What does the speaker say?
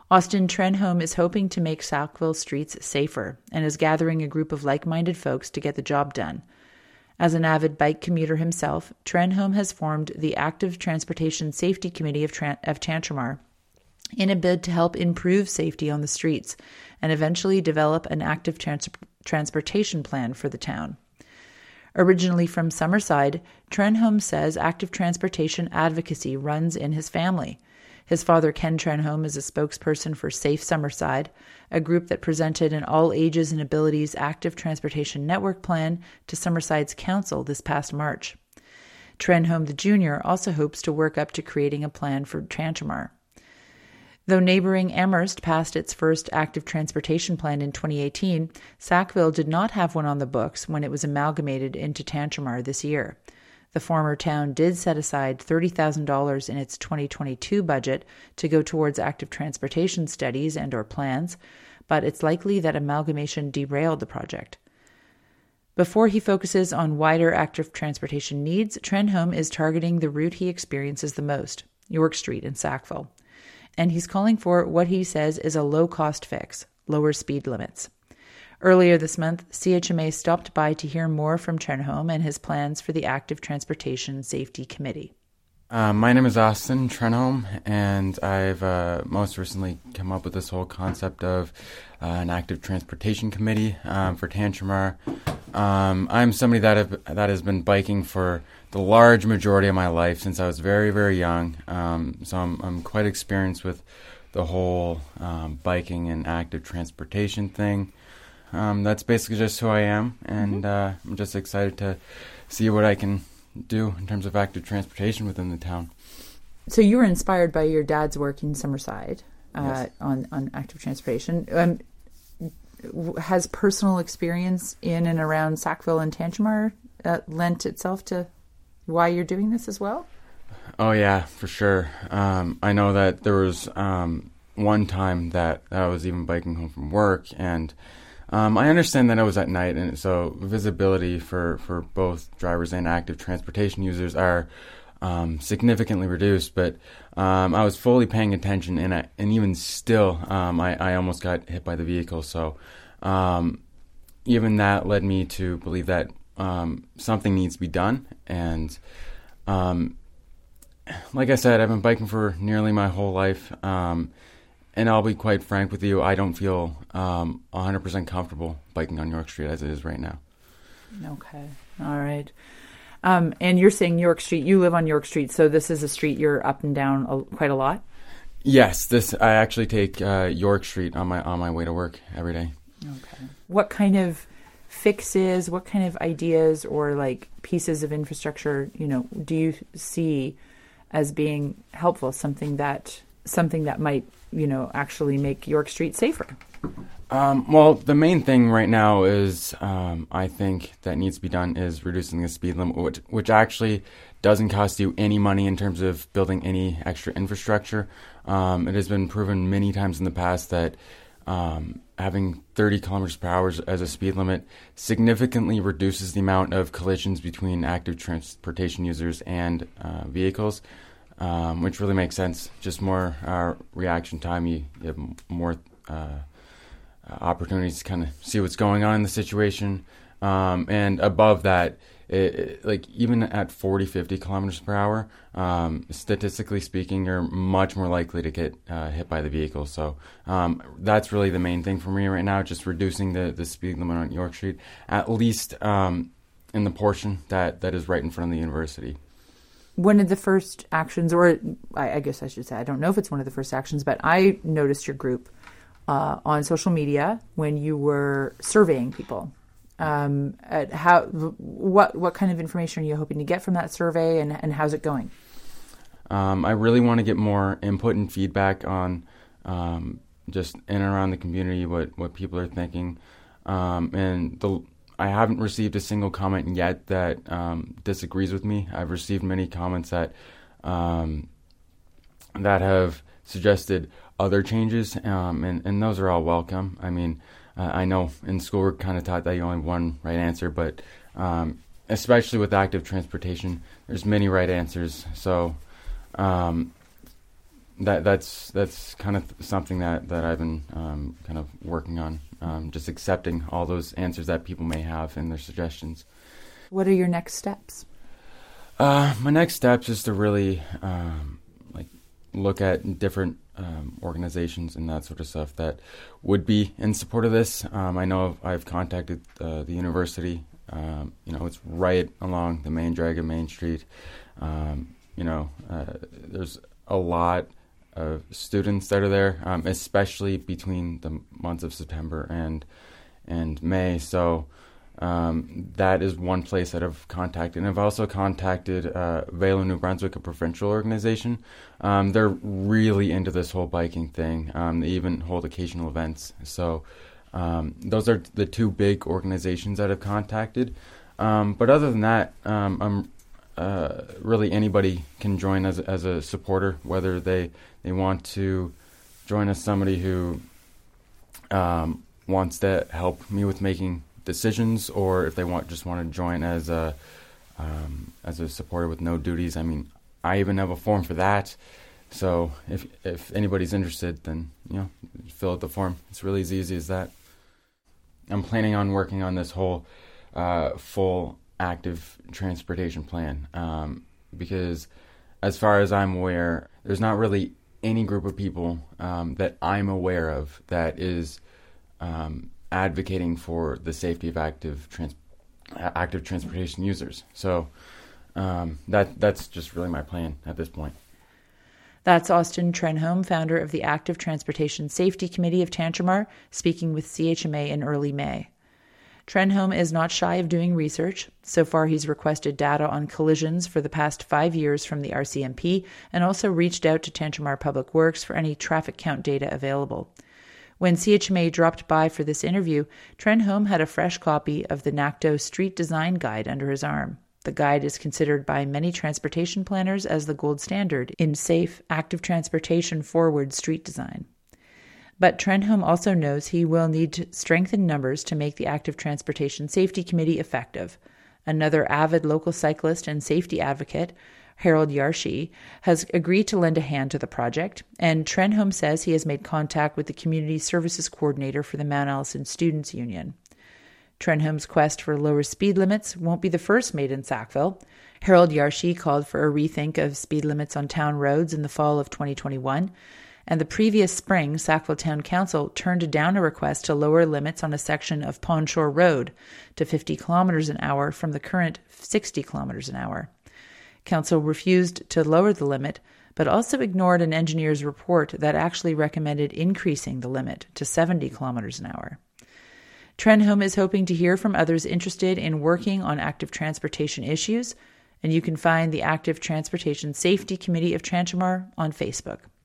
Austin Trenholm is hoping to make Sackville streets safer and is gathering a group of like-minded folks to get the job done. As an avid bike commuter himself, Trenholm has formed the Active Transportation Safety Committee of Tantramar in a bid to help improve safety on the streets and eventually develop an active transportation plan for the town. Originally from Summerside, Trenholm says active transportation advocacy runs in his family. His father, Ken Trenholm, is a spokesperson for Safe Summerside, a group that presented an all ages and abilities active transportation network plan to Summerside's council this past March. Trenholm the Jr. also hopes to work up to creating a plan for Tantramar. Though neighboring Amherst passed its first active transportation plan in 2018, Sackville did not have one on the books when it was amalgamated into Tantramar this year. The former town did set aside $30,000 in its 2022 budget to go towards active transportation studies and/or plans, but it's likely that amalgamation derailed the project. Before he focuses on wider active transportation needs, Trenholm is targeting the route he experiences the most, York Street in Sackville. And he's calling for what he says is a low-cost fix, lower speed limits. Earlier this month, CHMA stopped by to hear more from Trenholm and his plans for the Active Transportation Safety Committee. My name is Austin Trenholm, and I've most recently come up with this whole concept of an Active Transportation Committee for Tantramar. I'm somebody that has been biking for the large majority of my life since I was very, very young. So I'm quite experienced with the whole biking and active transportation thing. That's basically just who I am, and I'm just excited to see what I can do in terms of active transportation within the town. So you were inspired by your dad's work in Summerside Yes. on active transportation. Has personal experience in and around Sackville and Tantramar lent itself to why you're doing this as well? Oh yeah, for sure. I know that there was one time that I was even biking home from work, and I understand that it was at night, and so visibility for both drivers and active transportation users are significantly reduced. But I was fully paying attention, and even still, I almost got hit by the vehicle. So even that led me to believe that something needs to be done. And like I said, I've been biking for nearly my whole life. And I'll be quite frank with you, I don't feel 100% comfortable biking on York Street as it is right now. Okay. All right. And you're saying York Street, you live on York Street, so this is a street you're up and down quite a lot? Yes, I actually take York Street on my way to work every day. Okay. What kind of fixes, what kind of ideas or like pieces of infrastructure, do you see as being helpful, something that might actually make York Street safer? Well, the main thing right now is I think that needs to be done is reducing the speed limit, which actually doesn't cost you any money in terms of building any extra infrastructure. It has been proven many times in the past that having 30 kilometers per hour as a speed limit significantly reduces the amount of collisions between active transportation users and vehicles. Which really makes sense. Just more reaction time. You have more opportunities to kind of see what's going on in the situation. And above that, like even at 40, 50 kilometers per hour, statistically speaking, you're much more likely to get hit by the vehicle. So that's really the main thing for me right now, just reducing the speed limit on York Street, at least in the portion that is right in front of the university. One of the first actions, or I guess I should say, I don't know if it's one of the first actions, but I noticed your group on social media when you were surveying people. What kind of information are you hoping to get from that survey, and how's it going? I really want to get more input and feedback on just in and around the community, what people are thinking, I haven't received a single comment yet that disagrees with me. I've received many comments that have suggested other changes, and those are all welcome. I mean, I know in school we're kind of taught that you only have one right answer, but especially with active transportation, there's many right answers. So that's kind of something that I've been kind of working on, just accepting all those answers that people may have and their suggestions. What are your next steps? My next steps is to really look at different organizations and that sort of stuff that would be in support of this. I know I've contacted the university. It's right along the main drag of Main Street. There's a lot of students that are there, especially between the months of September and May. So that is one place that I've contacted. And I've also contacted Velo New Brunswick, a provincial organization. They're really into this whole biking thing. They even hold occasional events. So those are the two big organizations that I've contacted. But other than that, I'm really anybody can join as a supporter, whether they want to join as somebody who wants to help me with making decisions, or if they just want to join as a supporter with no duties. I mean, I even have a form for that. So if anybody's interested, then fill out the form. It's really as easy as that. I'm planning on working on this whole full active transportation plan because, as far as I'm aware, there's not really any group of people that I'm aware of that is advocating for the safety of active transportation users. So that's just really my plan at this point. That's Austin Trenholm, founder of the Active Transportation Safety Committee of Tantramar, speaking with CHMA in early May. Trenholm is not shy of doing research. So far, he's requested data on collisions for the past 5 years from the RCMP and also reached out to Tantramar Public Works for any traffic count data available. When CHMA dropped by for this interview, Trenholm had a fresh copy of the NACTO Street Design Guide under his arm. The guide is considered by many transportation planners as the gold standard in safe, active transportation forward street design. But Trenholm also knows he will need to strengthen numbers to make the Active Transportation Safety Committee effective. Another avid local cyclist and safety advocate, Harold Yarshi, has agreed to lend a hand to the project, and Trenholm says he has made contact with the Community Services Coordinator for the Mount Allison Students' Union. Trenholm's quest for lower speed limits won't be the first made in Sackville. Harold Yarshi called for a rethink of speed limits on town roads in the fall of 2021, and the previous spring, Sackville Town Council turned down a request to lower limits on a section of Pond Shore Road to 50 kilometers an hour from the current 60 kilometers an hour. Council refused to lower the limit, but also ignored an engineer's report that actually recommended increasing the limit to 70 kilometers an hour. Trenholm is hoping to hear from others interested in working on active transportation issues, and you can find the Active Transportation Safety Committee of Tantramar on Facebook.